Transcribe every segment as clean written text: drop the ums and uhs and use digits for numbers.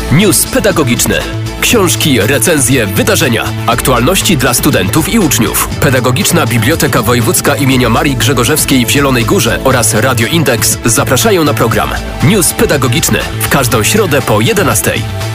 News pedagogiczny. Książki, recenzje, wydarzenia, aktualności dla studentów i uczniów. Pedagogiczna Biblioteka Wojewódzka imienia Marii Grzegorzewskiej w Zielonej Górze oraz Radio Indeks zapraszają na program News pedagogiczny w każdą środę po 11:00.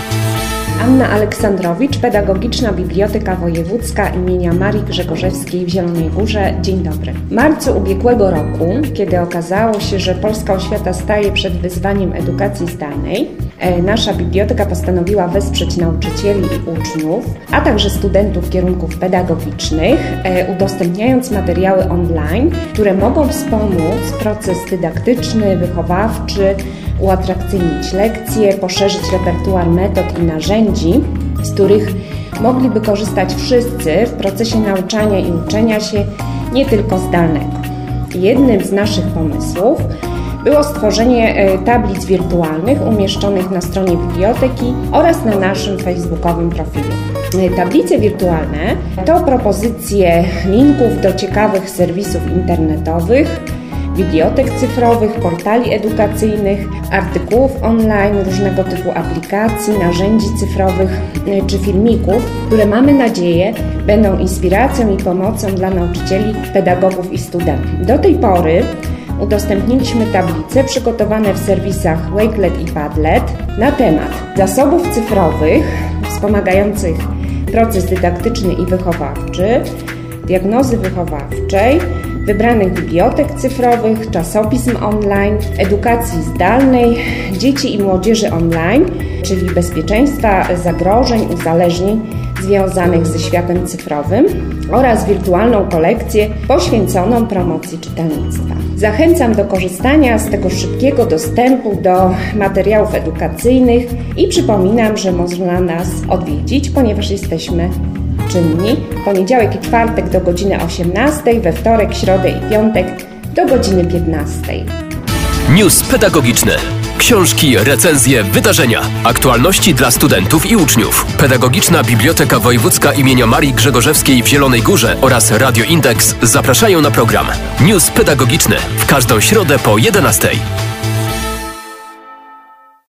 Anna Aleksandrowicz, Pedagogiczna Biblioteka Wojewódzka imienia Marii Grzegorzewskiej w Zielonej Górze. Dzień dobry. W marcu ubiegłego roku, kiedy okazało się, że polska oświata staje przed wyzwaniem edukacji zdalnej, nasza biblioteka postanowiła wesprzeć nauczycieli i uczniów, a także studentów kierunków pedagogicznych, udostępniając materiały online, które mogą wspomóc proces dydaktyczny, wychowawczy, uatrakcyjnić lekcje, poszerzyć repertuar metod i narzędzi, z których mogliby korzystać wszyscy w procesie nauczania i uczenia się, nie tylko zdalnego. Jednym z naszych pomysłów było stworzenie tablic wirtualnych umieszczonych na stronie biblioteki oraz na naszym facebookowym profilu. Tablice wirtualne to propozycje linków do ciekawych serwisów internetowych, bibliotek cyfrowych, portali edukacyjnych, artykułów online, różnego typu aplikacji, narzędzi cyfrowych czy filmików, które mamy nadzieję będą inspiracją i pomocą dla nauczycieli, pedagogów i studentów. Do tej pory udostępniliśmy tablice przygotowane w serwisach Wakelet i Padlet na temat zasobów cyfrowych wspomagających proces dydaktyczny i wychowawczy, diagnozy wychowawczej, wybranych bibliotek cyfrowych, czasopism online, edukacji zdalnej, dzieci i młodzieży online, czyli bezpieczeństwa, zagrożeń, uzależnień związanych ze światem cyfrowym oraz wirtualną kolekcję poświęconą promocji czytelnictwa. Zachęcam do korzystania z tego szybkiego dostępu do materiałów edukacyjnych i przypominam, że można nas odwiedzić, ponieważ jesteśmy czynni poniedziałek i czwartek do godziny 18:00, we wtorek, środę i piątek do godziny 15:00. News pedagogiczny. Książki, recenzje, wydarzenia, aktualności dla studentów i uczniów. Pedagogiczna Biblioteka Wojewódzka imienia Marii Grzegorzewskiej w Zielonej Górze oraz Radio Indeks zapraszają na program News pedagogiczny w każdą środę po 11:00.